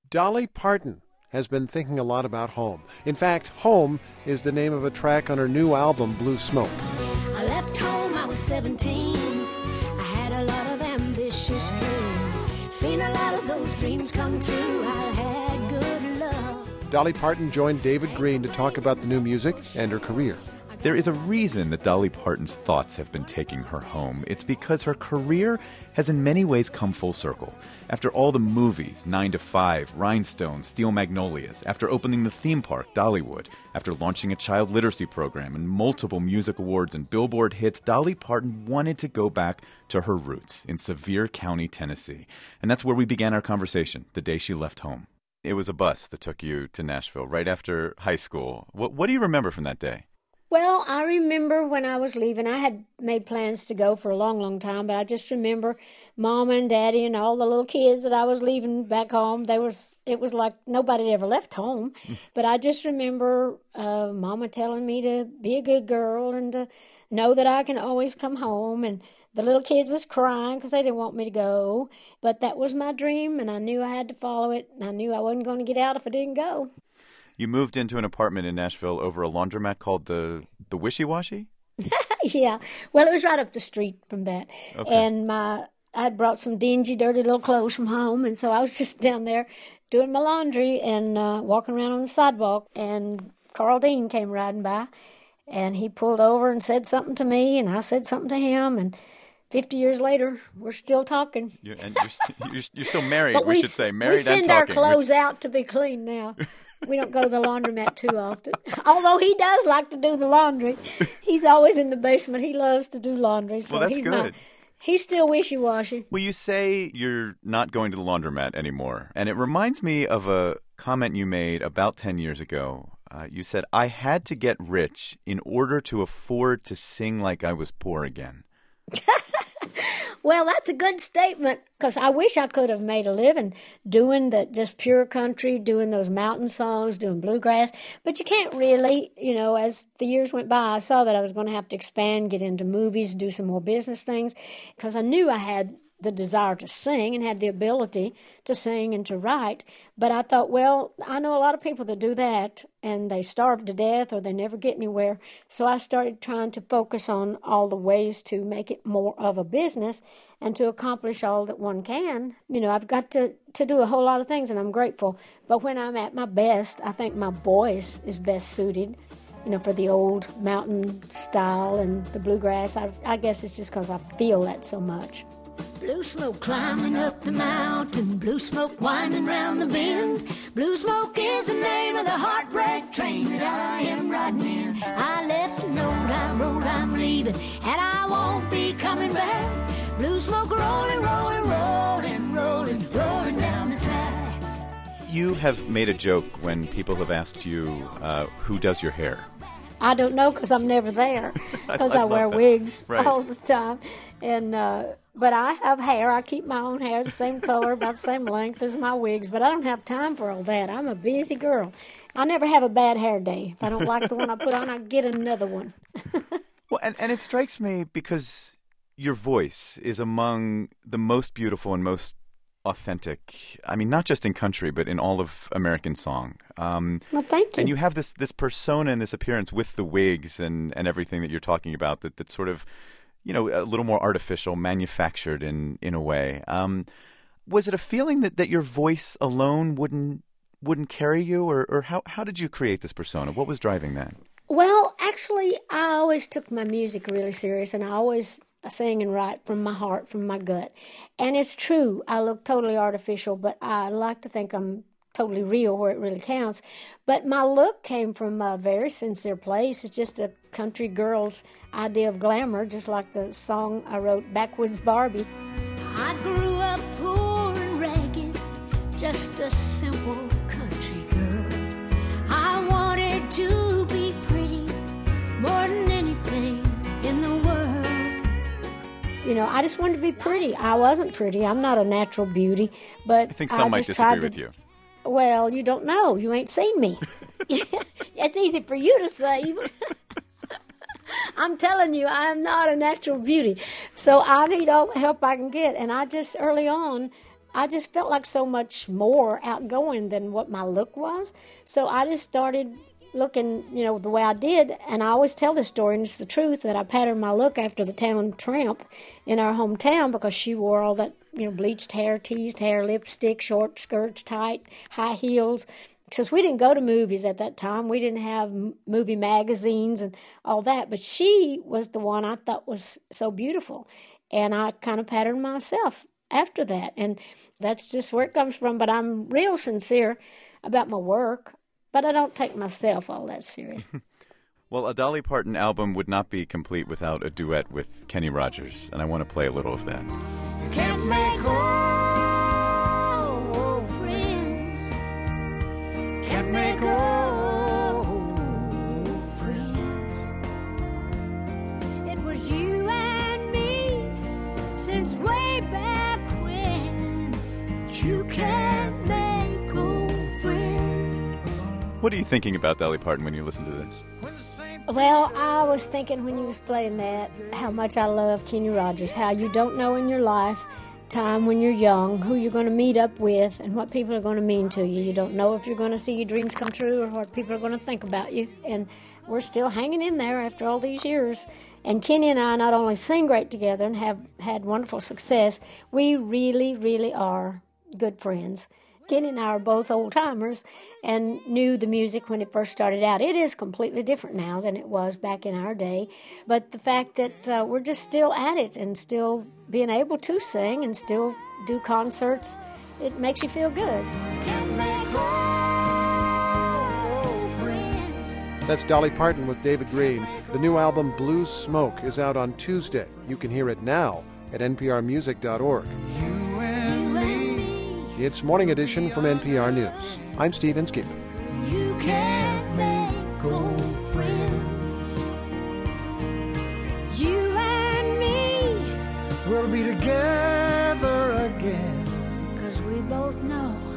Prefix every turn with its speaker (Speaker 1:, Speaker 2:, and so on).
Speaker 1: Dolly Parton has been thinking a lot about home. In fact, Home is the name of a track on her new album, Blue Smoke.
Speaker 2: I left home, I was 17. I had a lot of ambitious dreams. Seen a lot of those dreams come true. I had good love.
Speaker 1: Dolly Parton joined David Green to talk about the new music and her career.
Speaker 3: There is a reason that Dolly Parton's thoughts have been taking her home. It's because her career has in many ways come full circle. After all the movies, 9 to 5, Rhinestones, Steel Magnolias, after opening the theme park, Dollywood, after launching a child literacy program and multiple music awards and Billboard hits, Dolly Parton wanted to go back to her roots in Sevier County, Tennessee. And that's where we began our conversation the day she left home. It was a bus that took you to Nashville right after high school. What do you remember from that day?
Speaker 2: Well, I remember when I was leaving, I had made plans to go for a long, long time, but I just remember Mama and Daddy and all the little kids that I was leaving back home. It was like nobody had ever left home. But I just remember Mama telling me to be a good girl and to know that I can always come home. And the little kids was crying because they didn't want me to go. But that was my dream, and I knew I had to follow it, and I knew I wasn't going to get out if I didn't go.
Speaker 3: You moved into an apartment in Nashville over a laundromat called the Wishy Washy?
Speaker 2: Yeah. Well, it was right up the street from that. Okay. And I had brought some dingy, dirty little clothes from home, and so I was just down there doing my laundry and walking around on the sidewalk, and Carl Dean came riding by, and he pulled over and said something to me, and I said something to him, and 50 years later, we're still talking.
Speaker 3: You're still married, we should say. Married and talking.
Speaker 2: We send our clothes out to be cleaned now. We don't go to the laundromat too often. Although he does like to do the laundry. He's always in the basement. He loves to do laundry. So
Speaker 3: well, that's good.
Speaker 2: He's still wishy-washy.
Speaker 3: Well, you say you're not going to the laundromat anymore. And it reminds me of a comment you made about 10 years ago. You said, I had to get rich in order to afford to sing like I was poor again.
Speaker 2: Well, that's a good statement, because I wish I could have made a living doing just pure country, doing those mountain songs, doing bluegrass. But you can't really, as the years went by, I saw that I was going to have to expand, get into movies, do some more business things, because I knew I had the desire to sing and had the ability to sing and to write. But I thought, well, I know a lot of people that do that and they starve to death or they never get anywhere. So I started trying to focus on all the ways to make it more of a business and to accomplish all that one can. I've got to do a whole lot of things, and I'm grateful. But when I'm at my best, I think my voice is best suited, for the old mountain style and the bluegrass. I guess it's just because I feel that so much. Blue smoke climbing up the mountain, blue smoke winding round the bend. Blue smoke is the name of the heartbreak train that I am riding in. I left a note, I wrote, I'm leaving, and I won't be coming back. Blue smoke rolling, rolling, rolling, rolling, rolling down the track.
Speaker 3: You have made a joke when people have asked you who does your hair.
Speaker 2: I don't know, because I'm never there, because I wear wigs all the time. And but I have hair. I keep my own hair the same color, about the same length as my wigs, but I don't have time for all that. I'm a busy girl. I never have a bad hair day. If I don't like the one I put on, I get another one.
Speaker 3: Well, and it strikes me because your voice is among the most beautiful and most authentic. I mean, not just in country, but in all of American song.
Speaker 2: Well, thank you.
Speaker 3: And you have this persona and this appearance with the wigs and everything that you're talking about that's sort of, a little more artificial, manufactured in a way. Was it a feeling that your voice alone wouldn't carry you, or how did you create this persona? What was driving that?
Speaker 2: Well, actually, I always took my music really serious, and I always sing and write from my heart, from my gut. And it's true, I look totally artificial, but I like to think I'm totally real where it really counts. But my look came from a very sincere place. It's just a country girl's idea of glamour, just like the song I wrote, Backwoods Barbie. I grew up poor and ragged, just a simple country girl. I wanted to be pretty more than anything in the world. I just wanted to be pretty. I wasn't pretty. I'm not a natural beauty, but
Speaker 3: I think some might disagree with you.
Speaker 2: Well, you don't know. You ain't seen me. It's easy for you to say. I'm telling you, I'm not a natural beauty. So I need all the help I can get. And I just, early on, I just felt like so much more outgoing than what my look was. So I just started looking, the way I did. And I always tell this story, and it's the truth, that I patterned my look after the town tramp in our hometown because she wore all that, bleached hair, teased hair, lipstick, short skirts, tight, high heels. Because we didn't go to movies at that time. We didn't have movie magazines and all that. But she was the one I thought was so beautiful. And I kind of patterned myself after that. And that's just where it comes from. But I'm real sincere about my work. But I don't take myself all that serious.
Speaker 3: Well, a Dolly Parton album would not be complete without a duet with Kenny Rogers. And I want to play a little of that.
Speaker 4: You can't make old friends. Can't make old friends. It was you and me since way back when. But you can't make old friends.
Speaker 3: What are you thinking about Dolly Parton when you listen to this?
Speaker 2: Well, I was thinking when you was playing that how much I love Kenny Rogers, how you don't know in your lifetime when you're young who you're going to meet up with and what people are going to mean to you. You don't know if you're going to see your dreams come true or what people are going to think about you. And we're still hanging in there after all these years. And Kenny and I not only sing great together and have had wonderful success, we really, really are good friends. Kenny and I are both old-timers and knew the music when it first started out. It is completely different now than it was back in our day. But the fact that we're just still at it and still being able to sing and still do concerts, it makes you feel good.
Speaker 1: That's Dolly Parton with David Green. The new album Blue Smoke is out on Tuesday. You can hear it now at nprmusic.org. It's Morning Edition from NPR News. I'm Steve Inskeep.
Speaker 4: You can't make old friends. You and me will be together again. 'Cause we both know